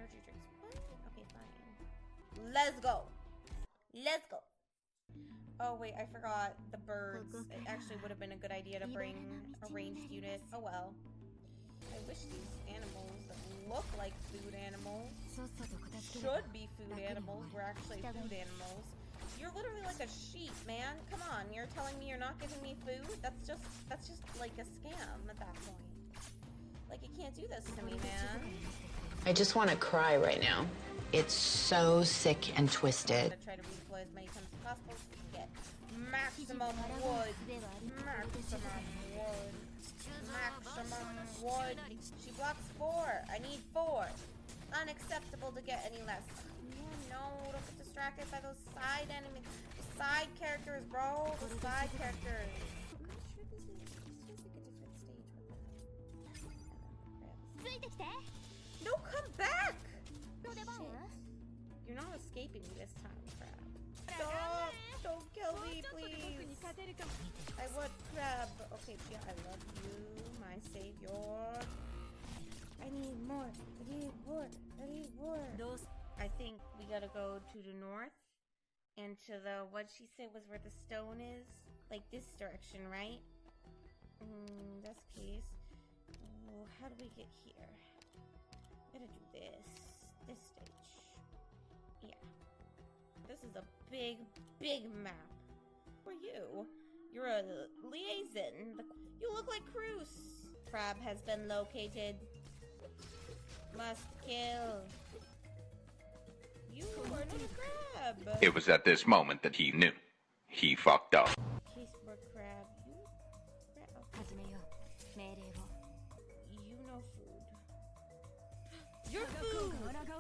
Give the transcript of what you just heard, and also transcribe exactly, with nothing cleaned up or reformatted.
energy drinks. What? Okay, fine. Let's go. Let's go. Oh wait, I forgot the birds. It actually would have been a good idea to bring a ranged unit. Oh well. I wish these animals that look like food animals, should be food animals, were actually food animals. You're literally like a sheep, man. Come on, you're telling me you're not giving me food? That's just, that's just like a scam at that point. Like, you can't do this to me, man. I just want to cry right now. It's so sick and twisted. I'm gonna try to redeploy as many times as possible so we can get maximum wood. Maximum wood. Maximum wood. She blocks four. I need four. Unacceptable to get any less. Oh, no, don't get distracted by those side enemies. The side characters, bro. The side characters. I'm not sure this is, this feels like a different stage with that. No, come back! Shit. You're not escaping me this time, Crab. Stop! Don't kill me, please! I want Crab. Okay, yeah, I love you, my savior. I need more. I need more. I need more. I think we gotta go to the north and to the, what she said was where the stone is? Like this direction, right? Mm, that's the case. Oh, how do we get here? Gotta do this. This stage. Yeah. This is a big, big map. Who are you? You're a liaison. You look like Cruz. Crab has been located. Must kill. You are not a crab. It was at this moment that he knew. He fucked up. Case for crab. You crab. You know food. Your food!